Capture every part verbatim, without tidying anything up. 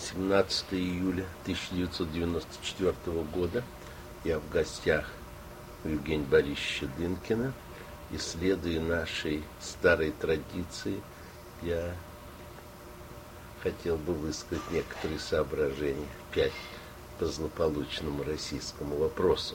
восемнадцатое июля тысяча девятьсот девяносто четвёртого года. Я в гостях у Евгения Борисовича Дынкина. И следуя нашей старой традиции, я хотел бы высказать некоторые соображения опять по злополучному российскому вопросу.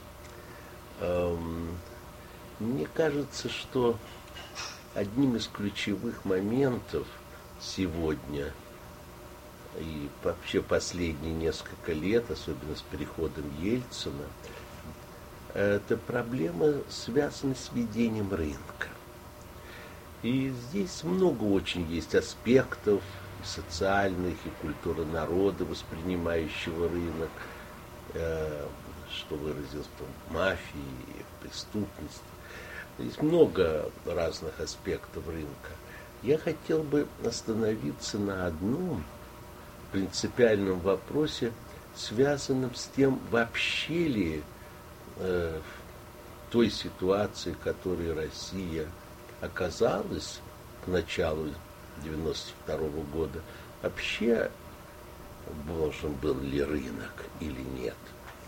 Мне кажется, что одним из ключевых моментов сегодня и вообще последние несколько лет, особенно с приходом Ельцина, это проблема связана с ведением рынка. И здесь много очень есть аспектов социальных и культуры народа, воспринимающего рынок, э, что выразилось в мафии, в преступности. Здесь много разных аспектов рынка. Я хотел бы остановиться на одном принципиальном вопросе, связанном с тем, вообще ли э, в той ситуации, в которой Россия оказалась к началу девяносто второго года, вообще должен был ли рынок или нет.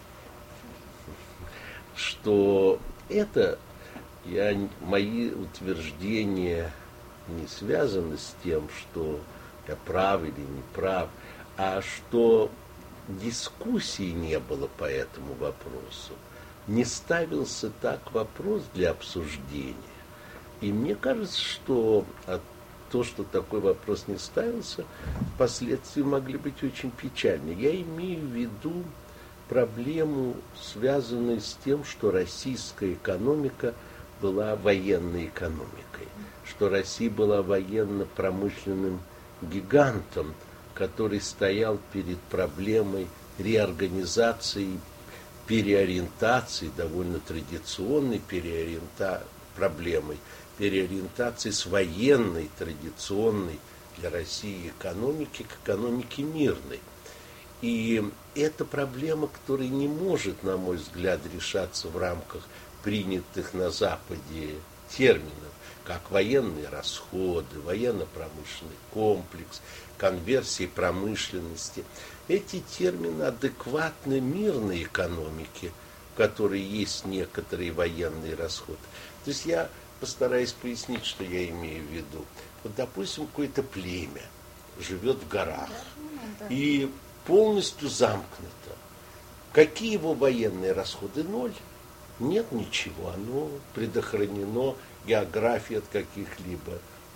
Что это, я, мои утверждения не связаны с тем, что я прав или не прав, а что дискуссии не было по этому вопросу. Не ставился так вопрос для обсуждения. И мне кажется, что то, что такой вопрос не ставился, последствия могли быть очень печальны. Я имею в виду проблему, связанную с тем, что российская экономика была военной экономикой, что Россия была военно-промышленным гигантом, который стоял перед проблемой реорганизации, переориентации, довольно традиционной переориента... проблемой, переориентации с военной, традиционной для России экономики к экономике мирной. И это проблема, которая не может, на мой взгляд, решаться в рамках принятых на Западе терминов, как военные расходы, военно-промышленный комплекс, конверсия промышленности. Эти термины адекватны мирной экономике, в которой есть некоторые военные расходы. То есть я постараюсь пояснить, что я имею в виду. Вот, допустим, какое-то племя живет в горах и полностью замкнуто. Какие его военные расходы? Ноль. Нет ничего, оно предохранено географией от каких-либо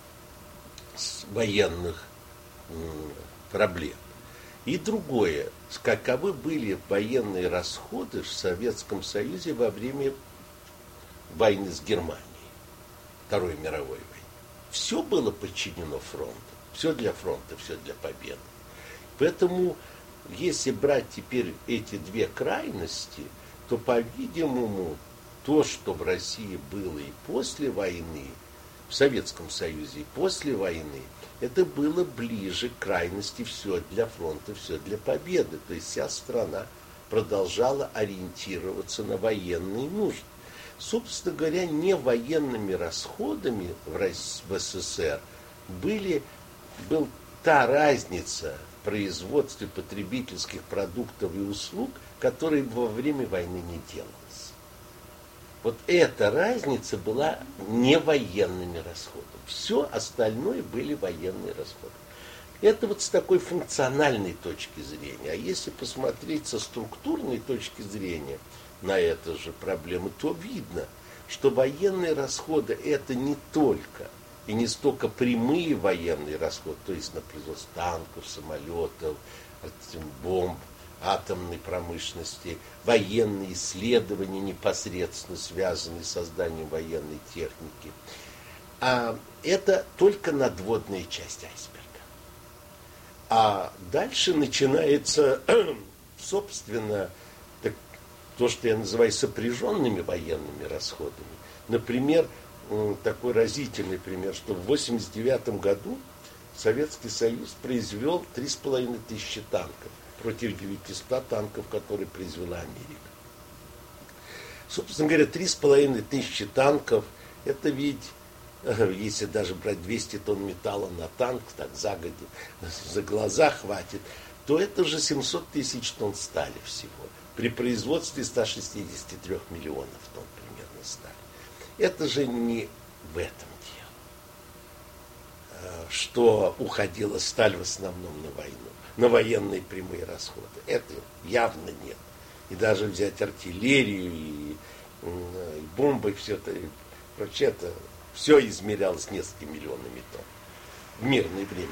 военных проблем. И другое, каковы были военные расходы в Советском Союзе во время войны с Германией, Второй мировой войны. Все было подчинено фронту, все для фронта, все для победы. Поэтому, если брать теперь эти две крайности, то, по-видимому, то, что в России было и после войны, в Советском Союзе и после войны, это было ближе к крайности все для фронта, все для победы. То есть вся страна продолжала ориентироваться на военные нужды. Собственно говоря, не военными расходами в, России, в СССР были, была та разница в производстве потребительских продуктов и услуг, которая во время войны не делалась. Вот эта разница была не военными расходами. Все остальное были военные расходы. Это вот с такой функциональной точки зрения. А если посмотреть со структурной точки зрения на эту же проблему, то видно, что военные расходы это не только и не столько прямые военные расходы, то есть на производство танков, самолетов, бомб, атомной промышленности, военные исследования, непосредственно связанные с созданием военной техники. А это только надводная часть айсберга. А дальше начинается, собственно, так, то, что я называю сопряженными военными расходами. Например, такой разительный пример, что в восемьдесят девятом году Советский Союз произвел три с половиной тысячи танков против девятисот танков, которые произвела Америка. Собственно говоря, три с половиной тысячи танков, это ведь, если даже брать двести тонн металла на танк, так за год, за глаза хватит. то это же семьсот тысяч тонн стали всего. При производстве ста шестидесяти трёх миллионов тонн примерно стали. Это же не в этом дело, что уходила сталь в основном на войну, на военные прямые расходы. Это явно нет. И даже взять артиллерию и, и бомбы, все это, вообще это все измерялось несколькими миллионами тонн. В мирное время,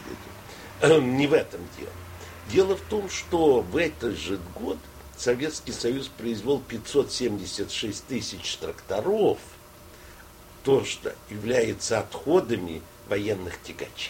я имею в виду. Не в этом дело. Дело в том, что в этот же год Советский Союз произвел пятьсот семьдесят шесть тысяч тракторов, то, что является отходами военных тягачей,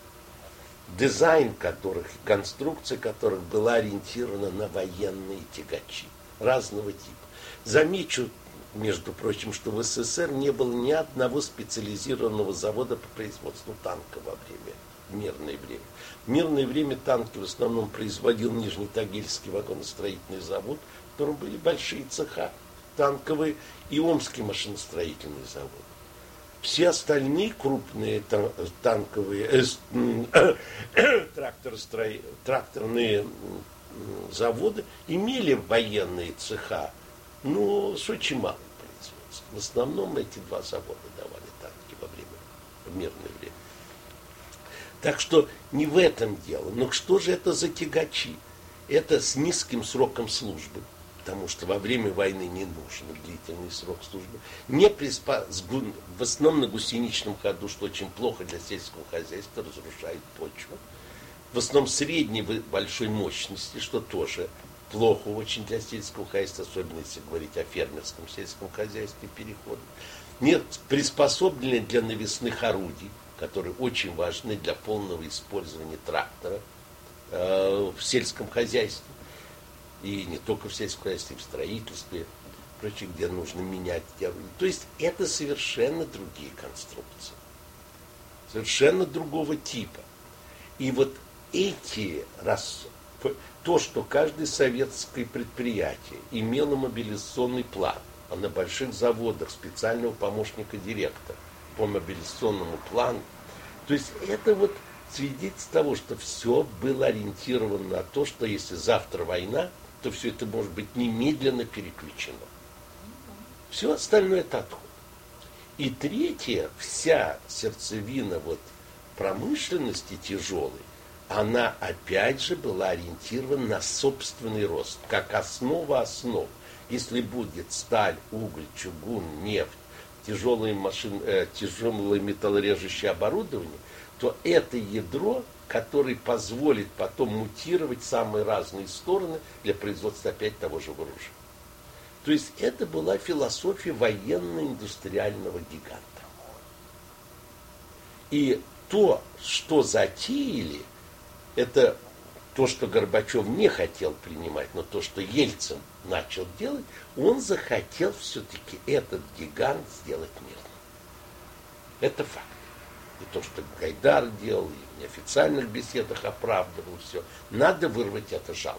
дизайн которых, конструкция которых была ориентирована на военные тягачи разного типа. Замечу, между прочим, что в СССР не было ни одного специализированного завода по производству танков во время в мирное время. В мирное время танки в основном производил Нижнетагильский вагоностроительный завод, в котором были большие цеха, танковые, и Омский машиностроительный завод. Все остальные крупные танковые, э, тракторостро... тракторные заводы имели военные цеха, но с очень малым производством. В основном эти два завода давали танки во время, в мирное время. Так что не в этом дело. Но что же это за тягачи? Это с низким сроком службы, потому что во время войны не нужен длительный срок службы. Не приспа... В основном на гусеничном ходу, что очень плохо для сельского хозяйства, разрушает почву. В основном средней большой мощности, что тоже плохо очень для сельского хозяйства, особенно если говорить о фермерском сельском хозяйстве перехода. Нет приспособлены для навесных орудий, которые очень важны для полного использования трактора э, в сельском хозяйстве. И не только в сельском хозяйстве, и в строительстве, прочее, где нужно менять. То есть это совершенно другие конструкции. Совершенно другого типа. И вот эти, раз, то, что каждое советское предприятие имело мобилизационный план, а на больших заводах специального помощника директора по мобилизационному плану, то есть это вот свидетельство того, что все было ориентировано на то, что если завтра война, то все это может быть немедленно переключено. Все остальное это отход. И третье, вся сердцевина вот промышленности тяжелой, она опять же была ориентирована на собственный рост, как основа основ. Если будет сталь, уголь, чугун, нефть, тяжелое, машин, э, тяжелое металлорежущее оборудование, то это ядро, которое позволит потом мутировать в самые разные стороны для производства опять того же вооружения. То есть это была философия военно-индустриального гиганта. И то, что затеяли, это то, что Горбачев не хотел принимать, но то, что Ельцин начал делать, он захотел все-таки этот гигант сделать мирным. Это факт. И то, что Гайдар делал, и в неофициальных беседах оправдывал все. Надо вырвать это жало.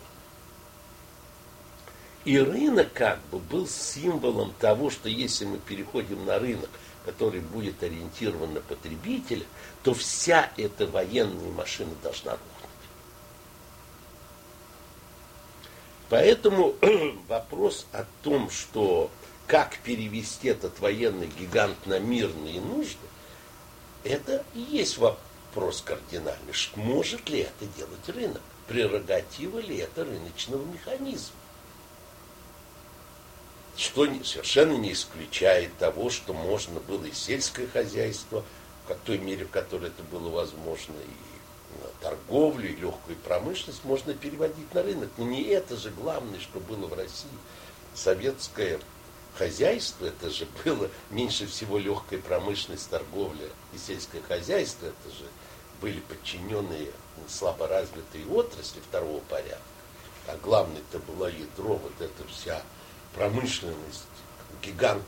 И рынок как бы был символом того, что если мы переходим на рынок, который будет ориентирован на потребителя, то вся эта военная машина должна рухнуть. Поэтому вопрос о том, что как перевести этот военный гигант на мирные нужды, это и есть вопрос кардинальный. Может ли это делать рынок? Прерогатива ли это рыночного механизма? Что совершенно не исключает того, что можно было и сельское хозяйство, в той мере, в которой это было возможно, и торговлю, и легкую промышленность можно переводить на рынок. Но не это же главное, что было в России. Советское хозяйство, это же было меньше всего легкая промышленность, торговля и сельское хозяйство, это же были подчиненные слаборазвитые отрасли второго порядка. А главное, это было ядро, вот эта вся промышленность, гигант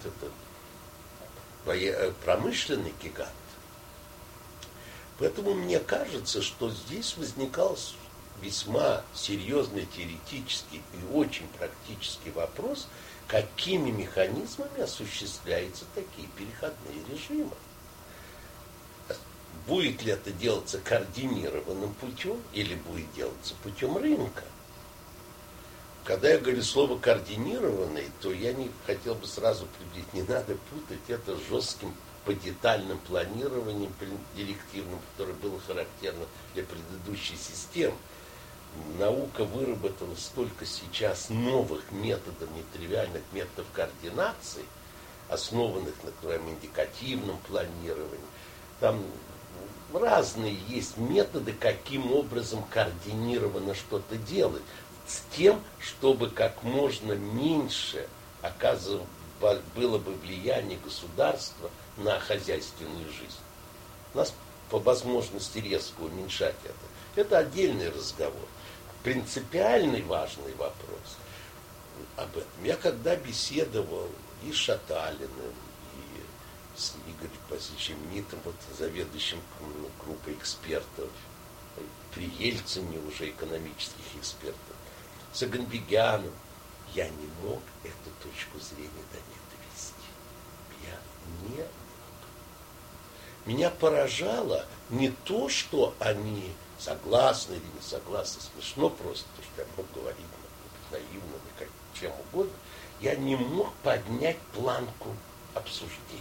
это, промышленный гигант. Поэтому мне кажется, что здесь возникал весьма серьезный теоретический и очень практический вопрос, какими механизмами осуществляются такие переходные режимы. будет ли это делаться координированным путем или будет делаться путем рынка. Когда я говорю слово координированный, то я не хотел бы сразу предупредить, не надо путать это с жестким подетальным планированием директивным, которое было характерно для предыдущей системы. Наука выработала столько сейчас новых методов, нетривиальных методов координации, основанных на своем индикативном планировании. Там разные есть методы, каким образом координированно что-то делать, с тем, чтобы как можно меньше оказывало, было бы влияние государства на хозяйственную жизнь. У нас по возможности резко уменьшать это. Это отдельный разговор. Принципиальный важный вопрос об этом. Я когда беседовал и с Шаталиным, и с Игорем Васильевичем Нитом, вот, заведующим группой экспертов, при Ельцине уже экономических экспертов, с Аганбегяном, я не мог эту точку зрения до них довести. Я не мог. Меня поражало не то, что они согласны или не согласны, смешно просто, потому что я мог говорить, может быть, наивно, или как, чем угодно, я не мог поднять планку обсуждения.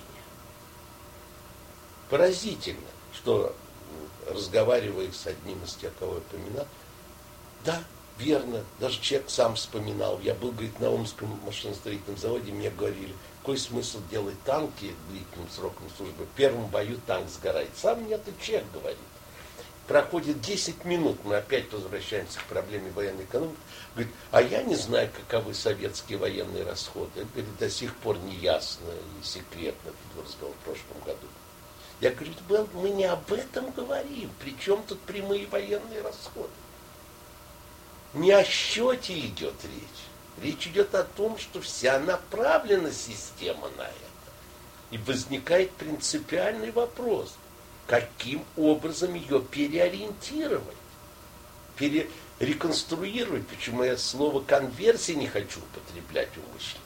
Поразительно, что, разговаривая с одним из тех, кого я упоминал, да, верно, даже человек сам вспоминал, я был, говорит, на Омском машиностроительном заводе, мне говорили, какой смысл делать танки длительным сроком службы, в первом бою танк сгорает. Сам мне этот человек говорит. Проходит десять минут, мы опять возвращаемся к проблеме военной экономики. Говорит, а я не знаю, каковы советские военные расходы. Это, говорит, до сих пор не ясно и секретно, это был разговор в прошлом году. Я говорю, мы не об этом говорим. При чем тут прямые военные расходы? Не о счете идет речь. Речь идет о том, что вся направлена система на это. И возникает принципиальный вопрос. Каким образом ее переориентировать, перереконструировать, почему я слово конверсии не хочу употреблять умышленно.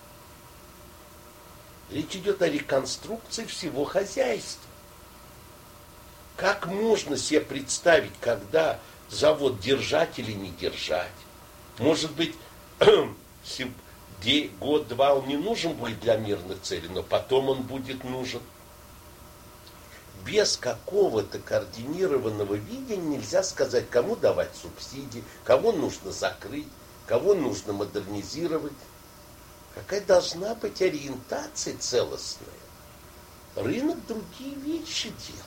Речь идет о реконструкции всего хозяйства. Как можно себе представить, когда завод держать или не держать? Может быть, год-два он не нужен будет для мирных целей, но потом он будет нужен. Без какого-то координированного видения нельзя сказать, кому давать субсидии, кого нужно закрыть, кого нужно модернизировать. Какая должна быть ориентация целостная. Рынок другие вещи делает.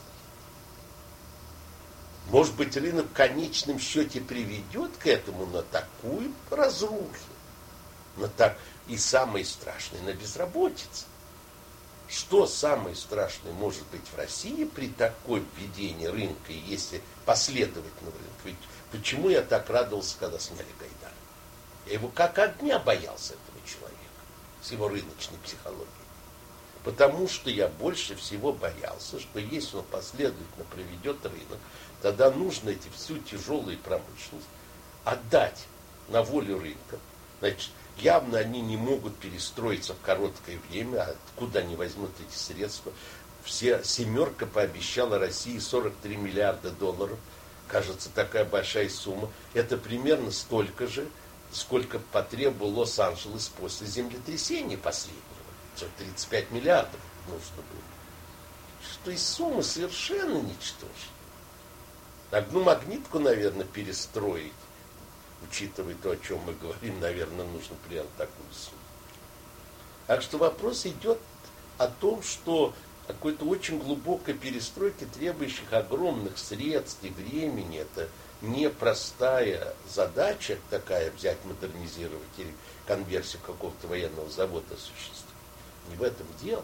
Может быть, рынок в конечном счете приведет к этому, на такую разруху, на так и самое страшное, на безработицу. Что самое страшное может быть в России при такой введении рынка, если последовательного рынка? Ведь почему я так радовался, когда сняли Гайдара? Я его как огня боялся, этого человека, с его рыночной психологией. Потому что я больше всего боялся, что если он последовательно проведет рынок, тогда нужно эти всю тяжелую промышленность отдать на волю рынка. Значит, явно они не могут перестроиться в короткое время, откуда они возьмут эти средства. Все, семерка пообещала России сорок три миллиарда долларов. Кажется, такая большая сумма. Это примерно столько же, сколько потребовал Лос-Анджелес после землетрясения последнего. тридцать пять миллиардов нужно было. Что и сумма совершенно ничтожна. Одну магнитку, наверное, перестроить, учитывая то, о чем мы говорим, наверное, нужно примерно такую сумму. Так что вопрос идет о том, что какой-то очень глубокой перестройки, требующих огромных средств и времени, это непростая задача такая, взять, модернизировать или конверсию какого-то военного завода осуществить. Не в этом дело.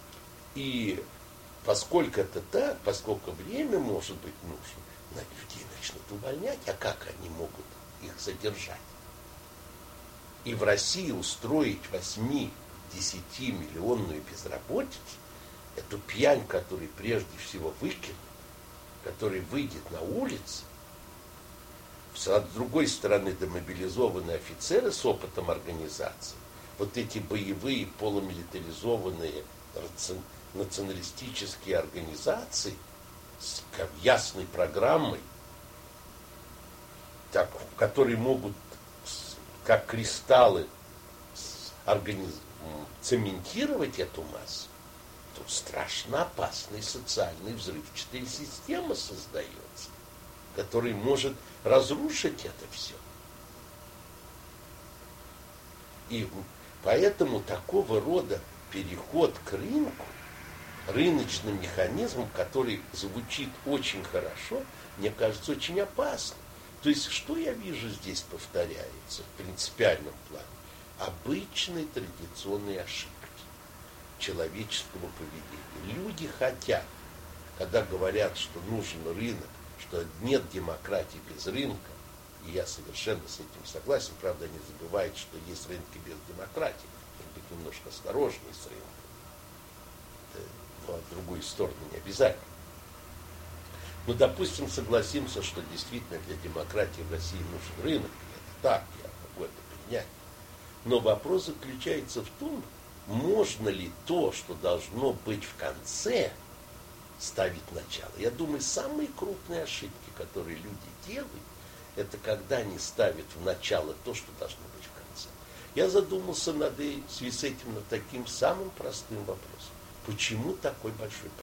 И поскольку это так, поскольку время может быть нужно, на людей начнут увольнять, а как они могут их задержать? И в России устроить восьми-десяти миллионную безработицу, эту пьянь, которую прежде всего выкинут, который выйдет на улицу, с другой стороны демобилизованные офицеры с опытом организации, вот эти боевые полумилитаризованные националистические организации, с ясной программой, так, которые могут, как кристаллы, организ... цементировать эту массу, то страшно опасная социальная взрывчатая система создается, которая может разрушить это все. И поэтому такого рода переход к рынку, рыночным механизмом, который звучит очень хорошо, мне кажется, очень опасным. То есть, что я вижу здесь повторяется в принципиальном плане? Обычные традиционные ошибки человеческого поведения. Люди хотят, когда говорят, что нужен рынок, что нет демократии без рынка, и я совершенно с этим согласен, правда, они забывают, что есть рынки без демократии, нужно быть немножко осторожнее с рынком. Но в другую сторону не обязательно. Ну, допустим, согласимся, что действительно для демократии в России нужен рынок, и это так, я могу это принять. Но вопрос заключается в том, можно ли то, что должно быть в конце, ставить начало. Я думаю, самые крупные ошибки, которые люди делают, это когда они ставят в начало то, что должно быть в конце. Я задумался над, в связи с этим над таким самым простым вопросом. Почему такой большой